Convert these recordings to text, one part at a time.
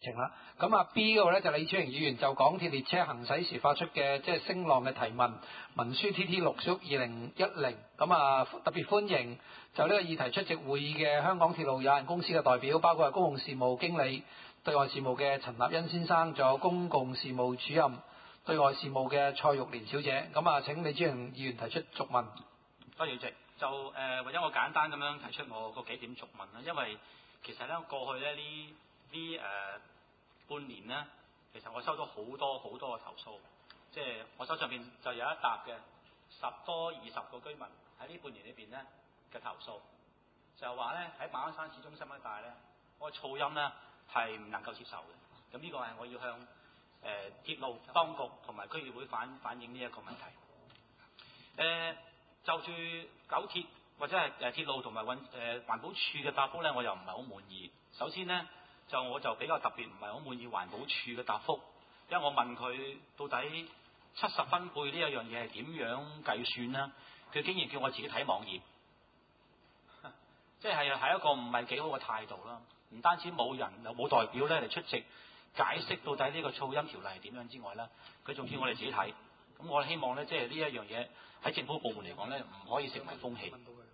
情啦。咁啊 B 嗰度咧就李超盈議員就港鐵列車行駛時發出嘅即係聲浪嘅提問，文書 TT6/2010。咁啊特別歡迎就呢個議題出席會議嘅香港鐵路有限公司嘅代表，包括係公共事務經理對外事務嘅陳立欣先生，仲有公共事務主任對外事務嘅蔡玉蓮小姐。咁啊請李超盈議員提出續問。 多謝主席。就或者我簡單咁樣提出我個幾點續問啦，因為其實咧過去咧呢半年咧，其實我收到好多嘅投訴，即係我手上邊就有一沓嘅10多20個居民喺呢半年裏邊咧嘅投訴，就係話咧喺馬鞍山市中心一帶咧，個噪音咧係唔能夠接受嘅。咁呢個係我要向鐵路當局同埋區議會反映呢一個問題。就住九鐵或者係鐵路同埋環保署嘅答覆咧，我又唔係好滿意。首先咧，我就比較特別唔係好滿意環保署嘅答覆，因為我問佢到底70分貝呢一樣嘢係點樣計算呢？佢竟然叫我自己睇網頁，即係一個唔係幾好嘅態度啦。唔單止冇人又冇代表咧嚟出席解釋到底呢個噪音條例係點樣之外咧，佢仲叫我哋自己睇。咁我希望咧，即係呢一樣嘢喺政府部門嚟講咧，唔可以成為風氣。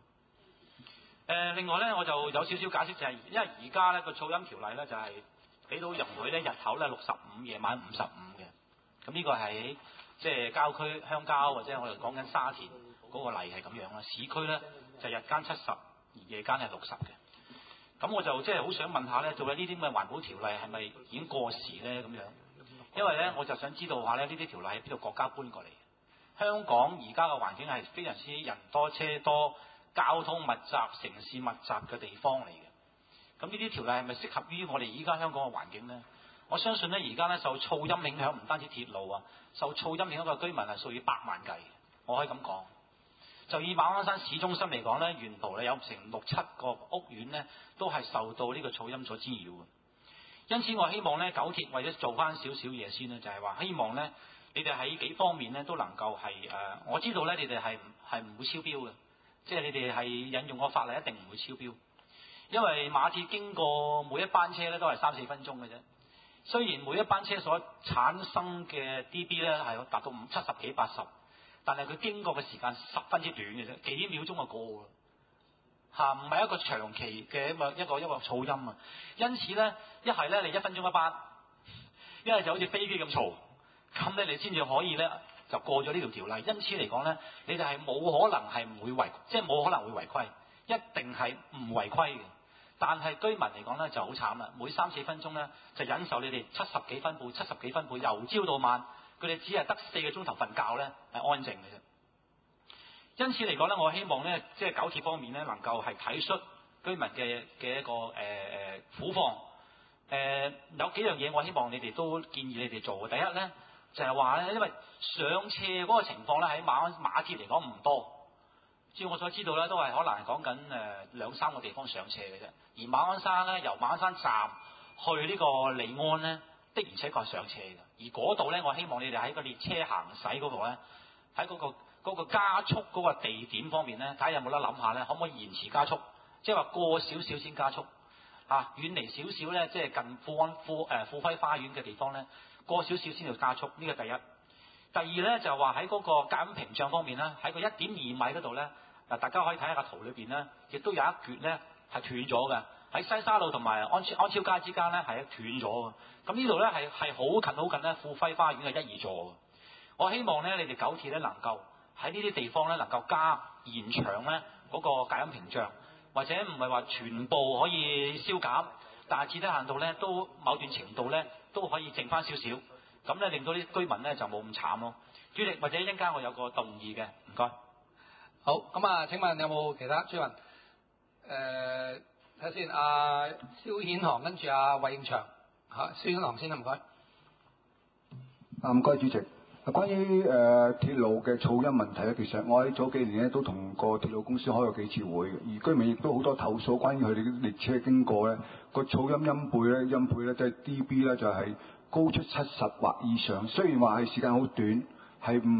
另外咧，我就有少少解釋就係，因為而家咧個噪音條例咧就係俾到容許咧日頭咧65，夜晚55嘅。咁呢個係即係郊區鄉郊或者我哋講緊沙田嗰個例係咁樣啦。市區咧就日間70，而夜間係60嘅。咁我就即係好想問下咧，到底呢啲咁嘅環保條例係咪已經過時咧咁樣？因為咧，我就想知道下咧，呢啲條例喺邊度國家搬過嚟？香港而家嘅環境係非常之人多車多、交通密集、城市密集嘅地方嚟嘅。咁呢啲條例係咪適合於我哋而家香港嘅環境呢？我相信咧，而家咧受噪音影響唔單止鐵路啊，受噪音影響嘅居民係數以百萬計。我可以咁講。就以馬鞍山市中心嚟講咧，沿途咧有成6、7個屋苑咧，都係受到呢個噪音所滋擾嘅。因此，我希望咧，九鐵或者做翻少少嘢先咧，就係話希望咧，你哋喺幾方面咧都能夠係我知道咧，你哋係唔會超標嘅，即係你哋係引用個法例一定唔會超標，因為馬鐵經過每一班車咧都係3、4分鐘嘅啫。雖然每一班車所產生嘅 dB 咧係達到70幾80，但係佢經過嘅時間十分之短嘅啫，幾秒鐘就過啦。唔係一個長期嘅一個噪音啊，因此咧，一係咧你1分鐘一班，一係就好似飛機咁嘈，咁咧你先至可以咧就過咗呢條條例。因此嚟講咧，你哋係冇可能係唔會違，即係冇可能會違規，一定係唔違規嘅。但係居民嚟講咧就好慘啦，每3、4分鐘咧就忍受你哋70幾分貝，由朝到晚，佢哋只係得4個鐘頭瞓覺咧係安靜嘅啫。因此嚟講咧，我希望咧，即係九鐵方面咧，能夠係體恤居民嘅一個苦況。有幾樣嘢，我希望你哋都建議你哋做嘅。第一咧，就係話咧，因為上斜嗰個情況咧，喺馬鐵嚟講唔多。照我所知道咧，都係可能係講緊2、3個地方上斜嘅啫。而馬鞍山咧，由馬鞍山站去呢個利安咧，的而且確係上斜嘅。而嗰度咧，我希望你哋喺個列車行駛嗰度咧，喺嗰個加速嗰個地點方面咧，睇下有冇得諗下咧，可唔可以延遲加速？即係話過少少先加速，遠離少少咧，即係近富輝花園嘅地方咧，過少少先要加速。呢個第一。第二咧就話喺嗰個隔音屏障方面咧，喺個1.2米嗰度咧，大家可以睇下個圖裏邊咧，亦都有一橛咧係斷咗嘅，喺西沙路同埋安超街之間咧係斷咗嘅。咁呢度咧係好近咧富輝花園嘅1、2座嘅。我希望咧你哋九鐵咧能夠喺呢啲地方咧能夠延長咧嗰個隔音屏障，或者唔係話全部可以消減，但係至低限度咧都某段程度咧都可以剩翻少少。咁咧令到啲居民咧就冇咁慘咯。主席，或者一陣間我有個動議嘅，唔該。 好，咁啊，請問有冇其他追問？睇下先，阿蕭顯航跟住阿韋應祥，蕭顯航先啦，唔該。 唔該，主席。關於鐵路嘅噪音問題咧，其實我喺早幾年咧都同個鐵路公司開過幾次會嘅，而居民亦都好多投訴，關於佢哋啲列車經過咧個噪音音配咧即係 dB 咧就係高出70或以上。雖然話係時間好短，係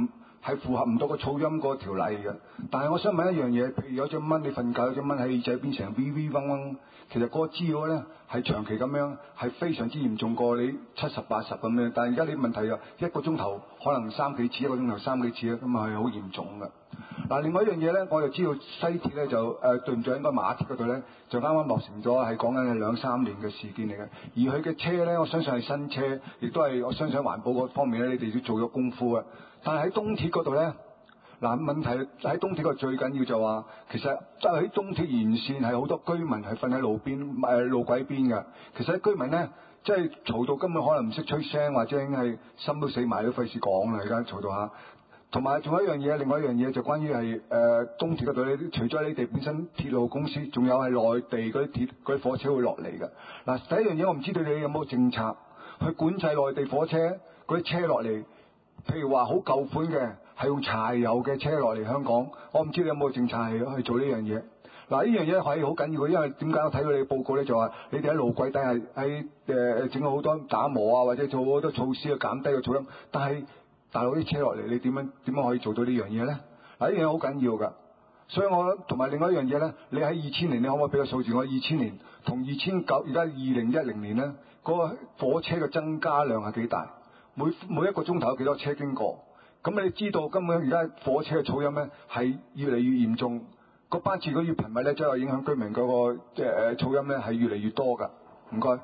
係符合唔到個噪音個條例嘅。但係我想問一樣嘢，譬如有隻蚊你瞓覺，有隻蚊喺耳仔邊成 V 嗡嗡，其實嗰個滋擾咧係長期咁樣係非常之嚴重過你70、80咁樣。但係而家你問題啊，一個鐘頭可能3幾次，一個鐘頭3幾次咧，咁係好嚴重嘅。嗱，另外一樣嘢咧，我就知道西鐵咧就對唔住，應該馬鐵嗰度咧就啱啱落成咗，係講緊係2、3年嘅事件嚟嘅。而佢嘅車咧，我相信係新車，亦都係我相信環保嗰方面咧，你哋都做咗功夫嘅。但係喺東鐵嗰度咧，嗱，問題喺東鐵嗰度最緊要就話，其實喺東鐵沿線係好多居民係瞓喺路邊路軌邊嘅。其實啲居民咧，即係嘈到根本可能唔識吹聲，或者已經係心都死埋都費事講啦，而家嘈到嚇。同埋仲有一樣嘢，另外一樣嘢就關於係東鐵嗰度咧，除咗你哋本身鐵路公司，仲有係內地嗰啲火車會落嚟嘅。嗱，第一樣嘢我唔知道你有冇政策去管制內地火車嗰啲車落嚟，譬如話好舊款嘅係用柴油嘅車落嚟香港，我唔知你有冇政策係去做呢樣嘢。嗱，呢樣嘢係好緊要嘅，因為點解我睇到你嘅報告咧，就話你哋喺路軌底下喺整咗好多打磨啊，或者做好多措施去減低個噪音，但係大陸啲車落嚟，你點樣可以做到呢樣嘢咧？嗱，呢樣好緊要㗎。所以我同埋另外一樣嘢咧，你喺2000年，你可唔可以俾個數字我？2000年同2009，而家2010年咧，嗰個火車嘅增加量係幾大？每一個鐘頭有幾多車經過？咁你知道根本而家火車嘅噪音咧係越嚟越嚴重，個班次如果越頻密咧，即係影響居民嗰個噪音咧係越嚟越多㗎。唔該。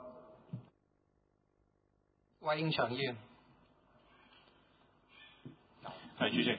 韋永祥議員。 係主席，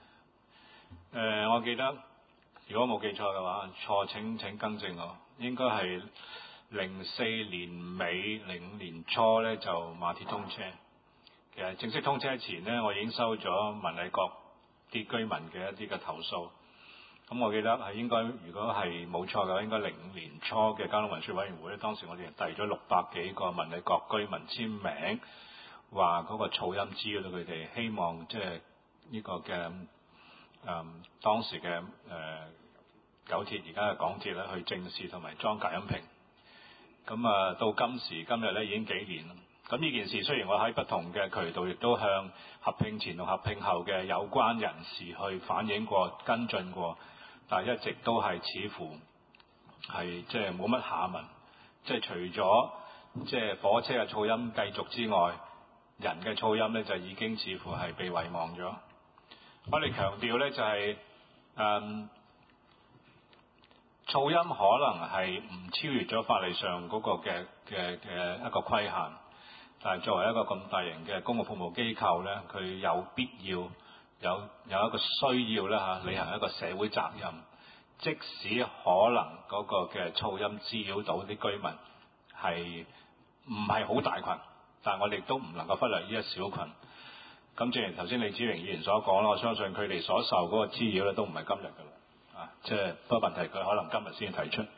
我記得如果冇記錯嘅話，錯請更正我，應該係04年尾05年初咧就馬鐵通車。其實正式通車前呢，我已經收咗文禮閣啲居民嘅一啲嘅投訴。咁我記得係應該，如果係冇錯嘅話，應該05年初嘅交通運輸委員會咧，當時我哋遞咗600幾個文禮閣居民簽名，話嗰個噪音滋擾到佢哋，希望即係呢個嘅當時嘅九鐵而家嘅港鐵咧去正視同埋裝隔音屏。咁到今時今日咧已經幾年啦。咁呢件事雖然我喺不同嘅渠道亦都向合併前同合併後嘅有關人士去反映過、跟進過，但係一直都係似乎係即係冇乜下文。即係除咗即係火車嘅噪音繼續之外，人嘅噪音咧就已經似乎係被遺忘咗。我哋強調咧就係噪音可能係唔超越咗法例上嗰個嘅一個規限，但係作為一個咁大型嘅公共服務機構咧，佢有必要有一個需要咧履行一個社會責任，即使可能嗰個嘅噪音滋擾到啲居民係唔係好大群，但係我哋都唔能夠忽略呢一小群。咁正如頭先李梓榮議員所講啦，我相信佢哋所受嗰個滋擾咧都唔係今日㗎啦，即係不過問題佢可能今日先提出。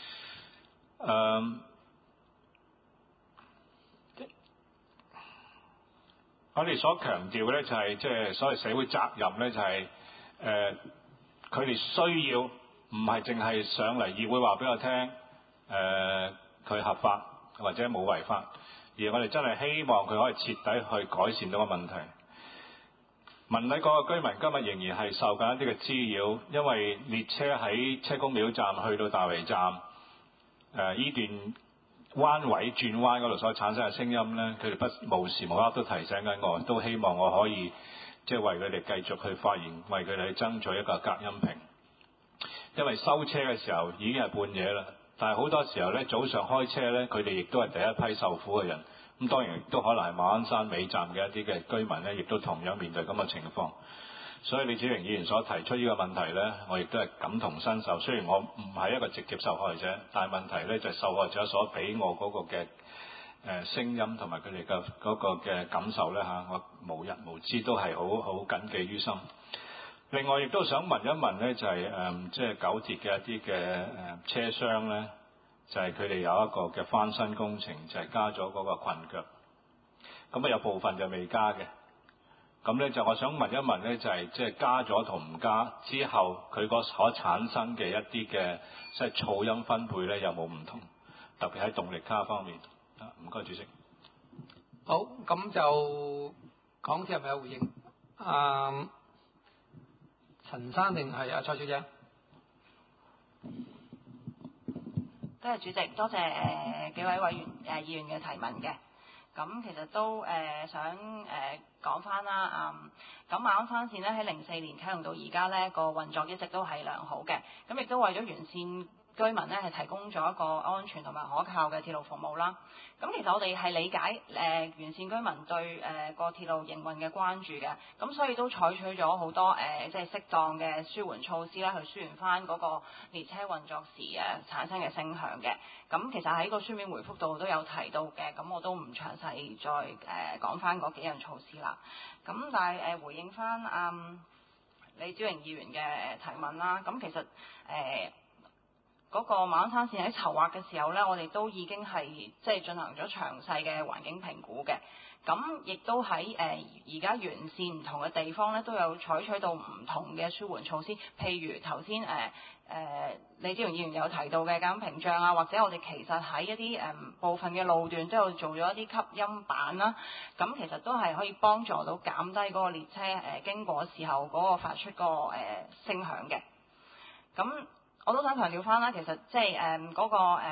我哋所強調嘅咧就係即係所謂社會責任咧，就係佢哋需要唔係淨係上嚟議會話俾我聽佢合法或者冇違法，而我哋真係希望佢可以徹底去改善到個問題。文禮閣嘅居民今日仍然係受緊一啲嘅滋擾，因為列車喺車公廟站去到大圍站呢段彎位轉彎嗰度所產生嘅聲音咧，佢哋無時無刻都提醒緊我，都希望我可以即係為佢哋繼續去發言，為佢哋去爭取一個隔音屏。因為收車嘅時候已經係半夜啦，但係好多時候咧早上開車咧，佢哋亦都係第一批受苦嘅人。咁當然亦都可能係馬鞍山尾站嘅一啲嘅居民咧，亦都同樣面對咁嘅情況。所以李梓榮議員所提出呢個問題咧，我亦都係感同身受。雖然我唔係一個直接受害者，但係問題咧就係受害者所俾我嗰個嘅聲音同埋佢哋嘅嗰個嘅感受咧我無日無之都係好謹記於心。另外亦都想問一問咧，就係即係九鐵嘅一啲嘅車廂咧，就係佢哋有一個嘅翻新工程，就係加咗嗰個裙腳。咁有部分就未加嘅。咁咧就我想問一問咧，就係即係加咗同唔加之後，佢個所產生嘅一啲嘅即係噪音分配咧，有冇唔同？特別喺動力卡方面。唔該，主席。 好，咁就港鐵係咪有回應？ 陳生定係阿蔡小姐？ 多謝主席，多謝幾位委員議員嘅提問嘅。咁其實都想講翻啦，咁馬鞍山線咧喺04年啟用到而家咧個運作一直都係良好嘅，咁亦都為咗完善居民咧係提供咗一個安全同埋可靠嘅鐵路服務啦。咁其實我哋係理解完善居民對個鐵路營運嘅關注嘅，咁所以都採取咗好多即係適當嘅舒緩措施啦，去舒緩翻嗰個列車運作時產生嘅聲響嘅。咁其實喺個書面回覆度都有提到嘅，咁我都唔詳細再講翻嗰幾樣措施啦。咁但係回應翻李梓榮議員嘅提問啦，咁其實嗰個馬鞍山線喺籌劃嘅時候呢，我哋都已經係即係進行咗詳細嘅環境評估嘅。咁亦都喺而家完善唔同嘅地方呢，都有採取到唔同嘅舒緩措施。譬如頭先李梓榮議員有提到嘅減屏障啊，或者我哋其實喺一啲部分嘅路段都有做咗一啲吸音板啦。咁其實都係可以幫助到減低嗰個列車經過時候嗰個發出個聲響嘅。咁我都想強調翻啦，其實即係嗰個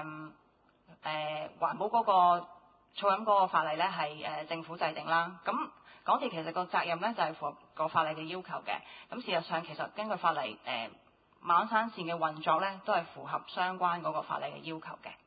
環保嗰個噪音嗰個法例咧係政府制定啦。咁港鐵其實個責任咧就係符合個法例嘅要求嘅。咁事實上其實根據法例馬鞍山線嘅運作咧都係符合相關嗰個法例嘅要求嘅。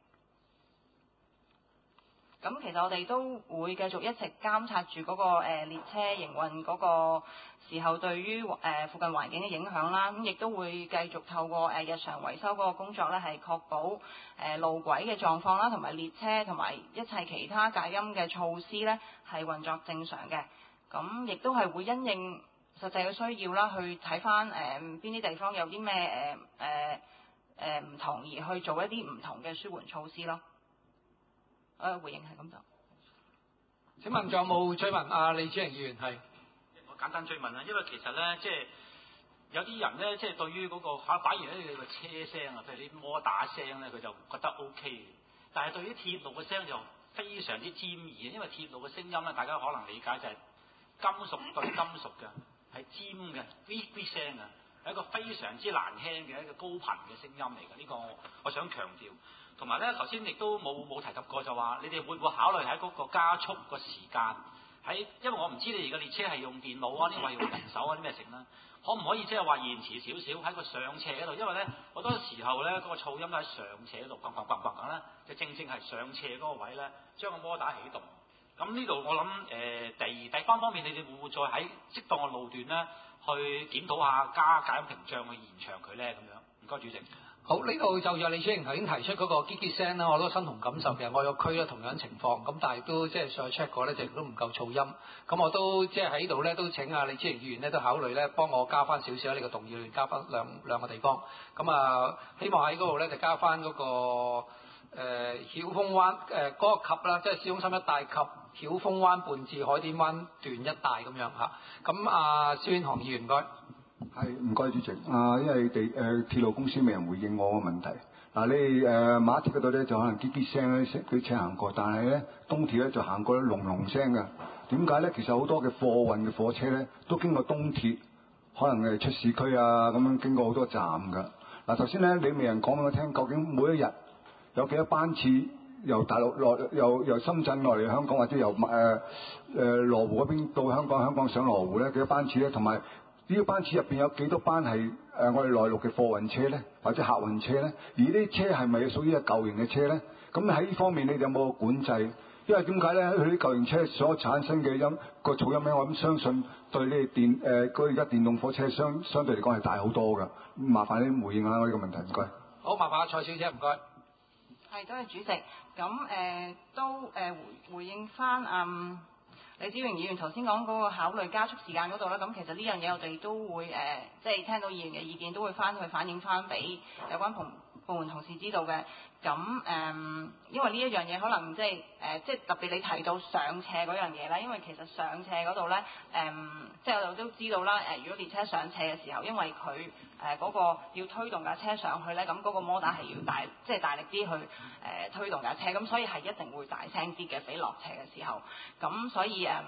咁其實我哋都會繼續一直監察住嗰個列車營運嗰個時候對於附近環境嘅影響啦，咁亦都會繼續透過日常維修嗰個工作咧，係確保路軌嘅狀況啦，同埋列車同埋一切其他隔音嘅措施咧係運作正常嘅。咁亦都係會因應實際嘅需要啦，去睇翻邊啲地方有啲咩唔同，而去做一啲唔同嘅舒緩措施咯。回應係咁就。 請問仲有冇追問？李梓榮議員係。 我簡單追問啦，因為其實咧，即係有啲人咧，即係對於嗰個反而咧個車聲啊，譬如啲摩打聲咧，佢就覺得 OK 嘅。但係對於鐵路嘅聲就非常之尖耳，因為鐵路嘅聲音咧，大家可能理解就係金屬對金屬嘅，係尖嘅 V 聲啊，係一個非常之難聽嘅一個高頻嘅聲音嚟嘅。呢個我想強調。同埋咧，頭先亦都冇提及過，就話你哋會唔會考慮喺嗰個加速個時間？因為我唔知你哋嘅列車係用電腦啊，定係用人手啊啲咩成啦？可唔可以即係話延遲少少喺個上斜嗰度？因為咧好多時候咧嗰個噪音喺上斜嗰度，砰咁咧，就正係上斜嗰個位咧，將個摩打起動。咁呢度我諗第方面，你哋會唔會再喺適當嘅路段咧去檢討下加減屏障去延長佢咧？咁樣唔該，主席。 好，呢度就有李梓榮頭先提出嗰個結結聲啦，我都身同感受嘅。我個區咧同樣情況，咁但係都即係上去 check 過咧，就都唔夠噪音。咁我都即係喺度咧，都請李梓榮議員咧都考慮咧，幫我加翻少少喺呢個動議裏面加翻兩個地方。咁希望喺嗰度咧就加翻嗰個曉峰灣嗰個及啦，即係市中心一帶及曉峰灣半至海點灣段一帶咁樣嚇。咁蕭遠航議員唔該。 係唔該主席，因為鐵路公司未人回應我個問題。你馬鐵嗰度咧就可能嘰嘰聲咧，啲車行過，但係咧東鐵咧就行過隆隆聲嘅。點解咧？其實好多嘅貨運嘅火車咧都經過東鐵，可能出市區啊咁樣經過好多站㗎。頭先咧你未人講俾我聽，究竟每一日有幾多班次由大陸由深圳落嚟香港，或者由羅湖嗰邊到香港，香港上羅湖咧幾多班次咧？同埋呢個班次入邊有幾多班係我哋內陸嘅貨運車咧，或者客運車咧？而呢啲車係咪屬於舊型嘅車咧？咁喺呢方面你哋有冇個管制？因為點解咧？佢啲舊型車所產生嘅個噪音咧，我諗相信對你哋而家電動火車相對嚟講係大好多㗎。麻煩你回應下我呢個問題，唔該。 好，麻煩蔡小姐，唔該。 係，多謝主席。咁都回應翻李梓榮議員頭先講嗰個考慮加速時間嗰度啦，咁其實呢樣嘢我哋都會即係聽到議員嘅意見，都會翻去反映翻俾有關部門同事知道嘅。咁因為呢一樣嘢可能即係特別你提到上斜嗰樣嘢啦，因為其實上斜嗰度咧即係我哋都知道啦，如果列車上斜嘅時候，因為佢嗰個要推動架車上去咧，咁嗰個摩打係要大力啲去推動架車，咁所以係一定會大聲啲嘅，比落斜嘅時候。咁所以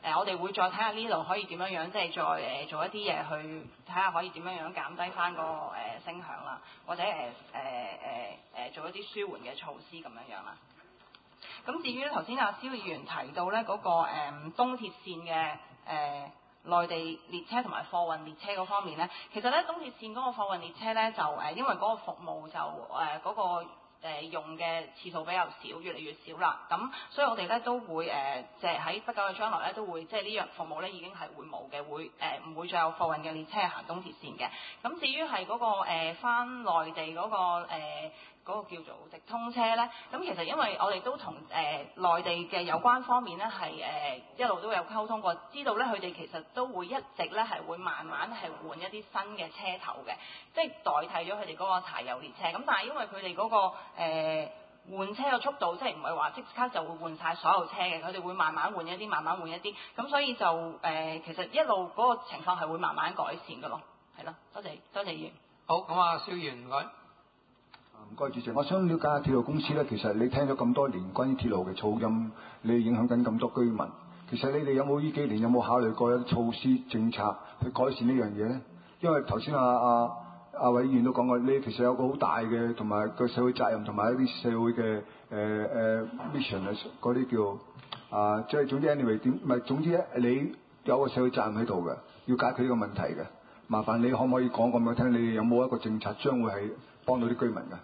我哋會再睇下呢度可以點樣樣，即係再做一啲嘢去睇下可以點樣樣減低翻個聲響啦，或者做一啲舒緩嘅措施咁樣樣啦。咁至於咧頭先阿蕭議員提到咧嗰個東鐵線嘅內地列車同埋貨運列車嗰方面咧，其實咧東鐵線嗰個貨運列車咧就因為嗰個服務就嗰個用嘅次數比較少，越嚟越少啦。咁所以我哋咧都會即係喺不久嘅將來咧都會即係呢樣服務咧已經係會冇嘅，會唔會再有貨運嘅列車行東鐵線嘅。咁至於係嗰個返內地嗰個嗰個叫做直通車咧，咁其實因為我哋都同內地嘅有關方面咧係一路都有溝通過，知道咧佢哋其實都會一直咧係會慢慢係換一啲新嘅車頭嘅，即係代替咗佢哋嗰個柴油列車。咁但係因為佢哋嗰個換車嘅速度，即係唔係話即刻就會換晒所有車嘅，佢哋會慢慢換一啲，慢慢換一啲。咁所以就其實一路嗰個情況係會慢慢改善嘅咯。係咯，多謝議員。 好，咁啊，蕭議員唔該。 唔該，主席，我想了解下鐵路公司咧。其實你聽咗咁多年關於鐵路嘅噪音，你影響緊咁多居民。其實你哋有冇呢幾年有冇考慮過一啲措施政策去改善呢樣嘢咧？因為頭先阿偉議員都講過，你其實有個好大嘅同埋個社會責任同埋一啲社會嘅mission 啊，嗰啲叫即係總之 anyway 點，唔係總之咧，你有個社會責任喺度嘅，要解決呢個問題嘅。麻煩你可唔可以講俾我聽，你哋有冇一個政策將會係幫到啲居民㗎？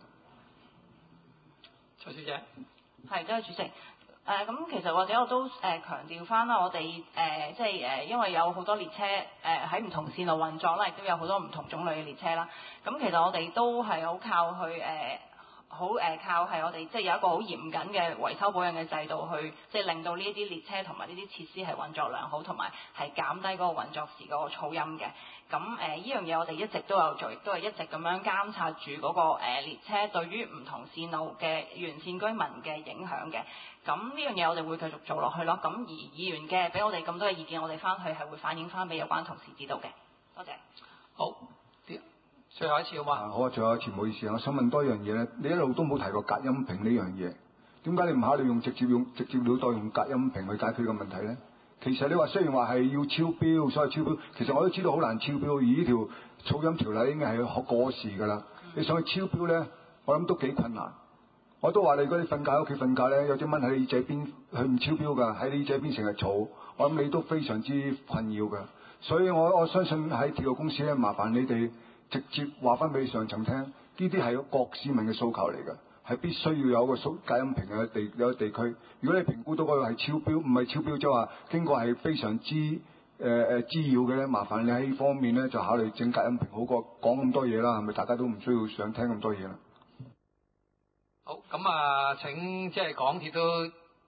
蔡小姐， 係，多謝主席。咁其實或者我都強調翻啦，我哋即係因為有好多列車喺唔同線路運作啦，亦都有好多唔同種類嘅列車啦。咁其實我哋都係好靠去靠係我哋即係有一個好嚴謹嘅維修保養嘅制度去，即係令到呢啲列車同埋呢啲設施係運作良好，同埋係減低嗰個運作時嗰個噪音嘅。咁呢樣嘢我哋一直都有做，亦都係一直咁樣監察住嗰個列車對於唔同線路嘅沿線居民嘅影響嘅。咁呢樣嘢我哋會繼續做落去咯。咁而議員嘅俾我哋咁多嘅意見，我哋翻去係會反映翻俾有關同事知道嘅。多謝。 好，最後一次好嘛？ 好啊，最後一次唔好意思，我想問多一樣嘢咧。你一路都冇提過隔音屏呢樣嘢，點解你唔考慮直接了當用隔音屏去解決個問題咧？其實你話雖然話係要超標，所謂超標，其實我都知道好難超標，而呢條噪音條例應該係過時㗎啦。你想去超標咧，我諗都幾困難。我都話你如果你瞓覺喺屋企瞓覺咧，有隻蚊喺你耳仔邊，佢唔超標㗎，喺你耳仔邊成日嘈，我諗你都非常之困擾㗎。所以我相信喺鐵路公司咧，麻煩你哋直接話翻俾上層聽，呢啲係各市民嘅訴求嚟㗎，係必須要有個隔音屏嘅有個地區。如果你評估到嗰個係超標，唔係超標，即係話經過係非常之滋擾嘅咧，麻煩你喺呢方面咧就考慮整隔音屏，好過講咁多嘢啦，係咪？大家都唔需要想聽咁多嘢啦。 好，咁請即係港鐵都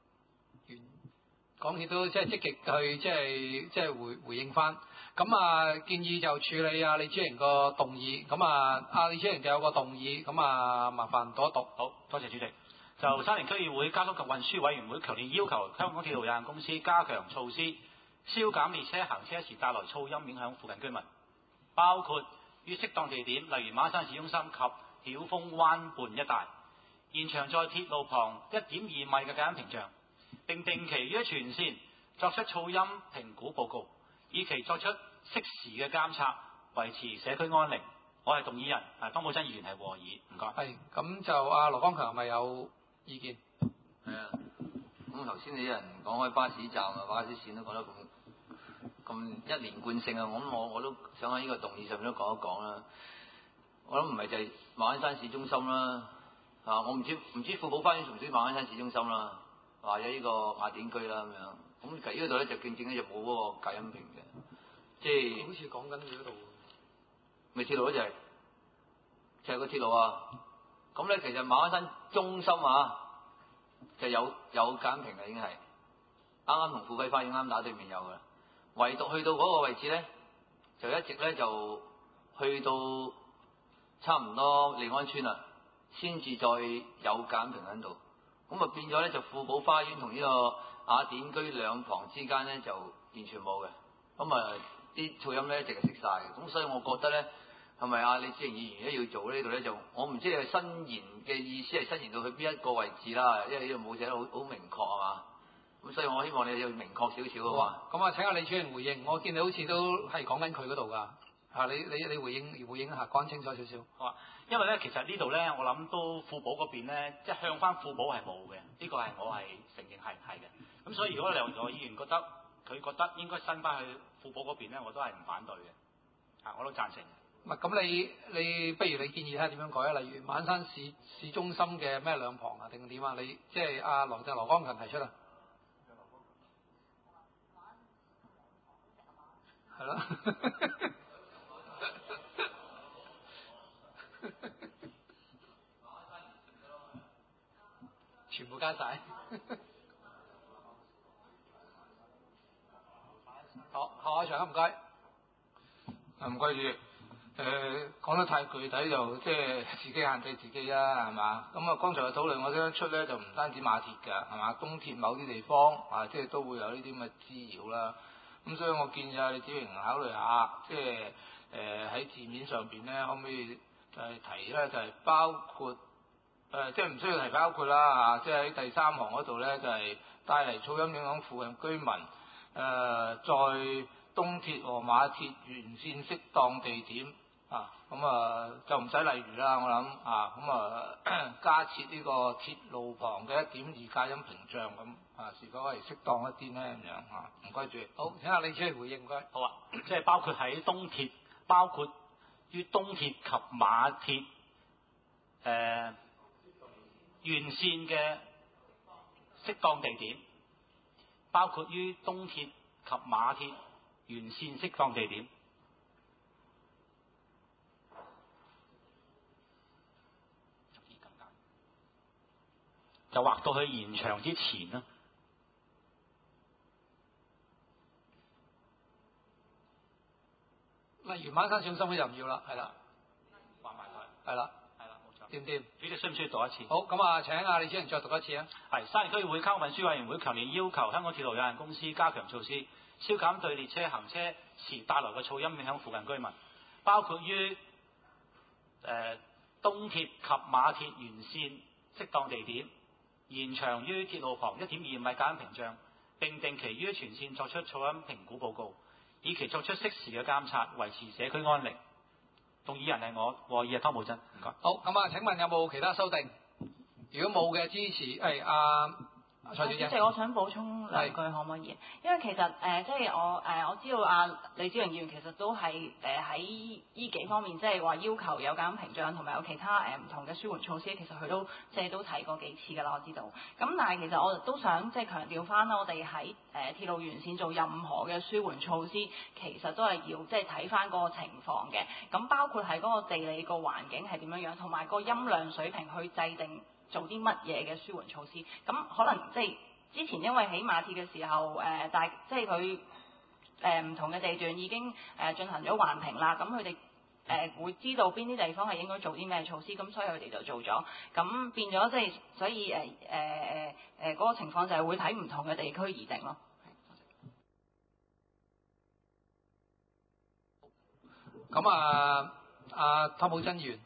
即係積極去即係回應翻。咁建議就處理李超盈個動議。咁李超盈就有個動議，咁麻煩讀一讀。 好，多謝主席。就沙田區議會交通及運輸委員會強烈要求香港鐵路有限公司加強措施，消減列車行車時帶來噪音影響附近居民，包括於適當地點，例如馬鞍山市中心及曉峰灣畔一帶，現場在鐵路旁1.2米嘅隔音屏障，並定期於全線作出噪音評估報告，以期作出適時嘅監察，維持社區安寧。我係動議人，湯寶珍議員係和議，唔該。 係，咁就羅光強係咪有意見？ 係啊，咁頭先你啲人講開巴士站巴士線都講得咁一連貫性啊，我都想喺呢個動議上面都講一講啦。我諗唔係就係馬鞍山市中心啦，我唔知富寶花園屬唔屬於馬鞍山市中心啦，或者呢個雅典居啦咁樣。咁其實呢度咧就正正咧就冇嗰個隔音屏嘅，即係好似講緊佢嗰度， 咪鐵路咧就係個鐵路啊。咁咧其實馬鞍山中心就有隔音屏嘅，已經係啱啱同富貴花園啱打對面有嘅，唯獨去到嗰個位置咧，就一直咧就去到差唔多利安村啦，先至再有隔音屏喺度。咁變咗咧就富寶花園同呢個雅典居兩旁之間咧就完全冇嘅。咁啲噪音咧一直係熄晒嘅。咁所以我覺得咧係咪李超盈議員咧要做呢度咧，就我唔知係伸延嘅意思係伸延到去邊一個位置啦，因為呢度冇寫得好明確係嘛。 咁所以我希望你要明確少少嘅嘛。 咁啊，請阿李柱榮回應。我見你好似都係講緊佢嗰度㗎。你回應一下，講清楚少少。 好啊，因為咧其實呢度咧，我諗都富保嗰邊咧，即係向翻富保係冇嘅，呢個係我係承認係嘅。咁所以如果梁議員覺得佢覺得應該伸翻去富保嗰邊咧，我都係唔反對嘅，我都贊成。 唔係咁，你不如你建議睇下點樣改啊？例如馬鞍山市中心嘅咩兩旁啊，定點啊？你即係阿羅江勤提出啊？係咯。全部加晒。好，何海祥唔該。 唔該主席。講得太具體就即係自己限制自己啦，係嘛？咁啊，剛才嘅討論我聽得出咧，就唔單止馬鐵㗎，係嘛？東鐵某啲地方啊，即係都會有呢啲咁嘅滋擾啦。咁所以我建議阿李子榮考慮下，即係喺字面上邊咧，可唔可以提咧就係包括即係唔需要提包括啦嚇，即係喺第三行嗰度咧就係帶嚟噪音影響附近居民在東鐵和馬鐵沿線適當地點啊，咁就唔使例如啦，我諗啊，咁加設呢個鐵路旁嘅1.2隔音屏障咁是否係適當一啲咧咁樣嚇？唔該主席。 好，請阿李出嚟回應，唔該。 好啊，即係包括喺東鐵，包括於東鐵及馬鐵沿線嘅適當地點，包括於東鐵及馬鐵沿線適當地點。就劃到去延長之前啦。 例如馬鞍山市中心就唔要啦，係啦， 畫埋佢， 係啦， 冇錯。 掂唔掂？ 主席需唔需要讀一次？ 好，咁啊，請阿李主任再讀一次啊。 係，沙田區會交通運輸委員會強烈要求香港鐵路有限公司加強措施，消減對列車行車時帶來嘅噪音影響附近居民，包括於東鐵及馬鐵沿線適當地點，延長於鐵路旁1.2米隔音屏障，並定期於全線作出噪音評估報告，以期作出適時嘅監察，維持社區安寧。動議人係我，和議係湯寶珍。唔該。 好，咁啊，請問有冇其他修訂？如果冇嘅，支持蔡小姐。 主席，我想補充兩句可唔可以？因為其實即係我知道李子榮議員其實都係喺呢幾方面，即係話要求有隔音屏障同埋有其他唔同嘅舒緩措施，其實佢都即係都提過幾次㗎啦，我知道。咁但係其實我都想即係強調翻啦，我哋喺鐵路沿線做任何嘅舒緩措施，其實都係要即係睇翻嗰個情況嘅。咁包括係嗰個地理個環境係點樣樣，同埋個音量水平去制定做啲乜嘢嘅舒緩措施？咁可能即係之前因為起馬鐵嘅時候，即係佢唔同嘅地段已經進行咗環評啦，咁佢哋會知道邊啲地方係應該做啲咩措施，咁所以佢哋就做咗，咁變咗即係所以嗰個情況就係會睇唔同嘅地區而定咯。 咁阿湯寶珍議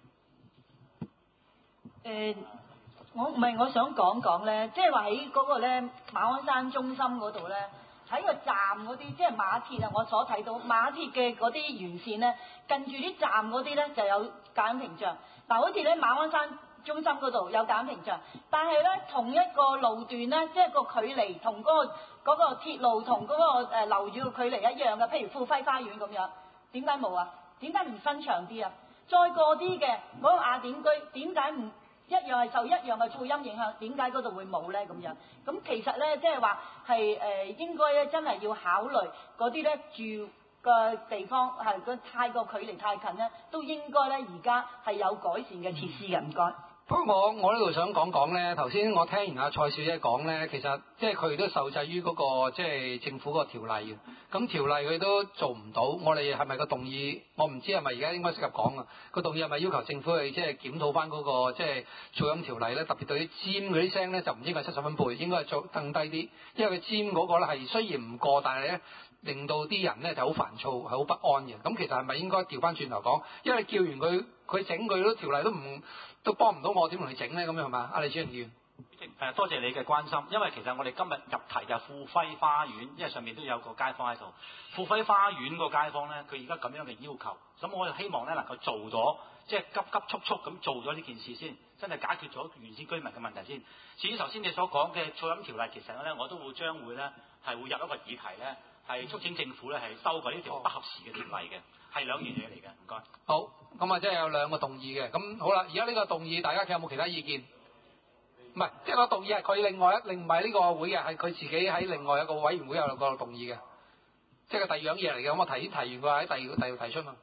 員。 我想講講咧，即係話喺嗰個咧馬鞍山中心嗰度咧，喺個站嗰啲，即係馬鐵啊，我所睇到馬鐵嘅嗰啲沿線咧，近住啲站嗰啲咧就有隔音屏障。嗱，好似咧馬鞍山中心嗰度有隔音屏障，但係咧同一個路段咧，即係個距離同嗰個鐵路同嗰個樓宇嘅距離一樣嘅，譬如富輝花園咁樣，點解冇啊？點解唔伸長啲啊？再過啲嘅嗰個雅典居，點解唔一樣係受一樣嘅噪音影響？點解嗰度會冇咧？咁樣咁其實咧，即係話係應該咧，真係要考慮嗰啲咧住嘅地方係個太過距離太近咧，都應該咧而家係有改善嘅設施嘅。唔該。 不過我呢度想講講咧，頭先我聽完阿蔡小姐講咧，其實即係佢都受制於嗰個即係政府嗰個條例嘅。咁條例佢都做唔到，我哋係咪個動議？我唔知係咪而家應該適合講啊？個動議係咪要求政府去即係檢討翻嗰個即係噪音條例咧？特別對啲尖嗰啲聲咧，就唔應該70分貝，應該係做更低啲。因為佢尖嗰個咧係雖然唔過，但係咧令到啲人咧就好煩躁，係好不安嘅。咁其實係咪應該調翻轉頭講？因為叫完佢整佢都條例都幫唔到我，點同佢整咧？咁樣係嘛？阿李主任議員。 多謝你嘅關心，因為其實我哋今日入題就係富輝花園，因為上面都有個街坊喺度。富輝花園個街坊咧，佢而家咁樣嘅要求，咁我就希望咧能夠做咗，即係急急速速咁做咗呢件事先，真係解決咗原先居民嘅問題先。至於頭先你所講嘅噪音條例，其實咧我都將會咧係會入一個議題咧，係促請政府咧係修改呢條不合時嘅條例嘅，係兩樣嘢嚟嘅。唔該。 好，咁啊即係有兩個動議嘅，咁好啦，而家呢個動議大家有冇其他意見？唔係，即係個動議係佢另唔係呢個會嘅，係佢自己喺另外一個委員會有個動議嘅，即係個第二樣嘢嚟嘅。咁我提完佢喺第二度提出嘛。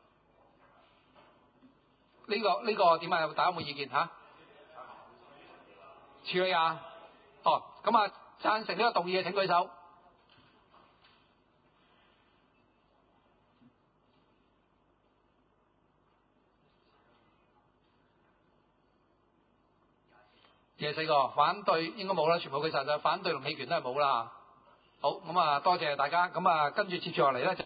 呢個點啊？大家有冇意見嚇？處理啊？哦，咁啊贊成呢個動議嘅請舉手。24個，反對應該冇啦，全部舉晒啦，反對同棄權都係冇啦。好，咁啊多謝大家，咁啊跟住接住落嚟咧就。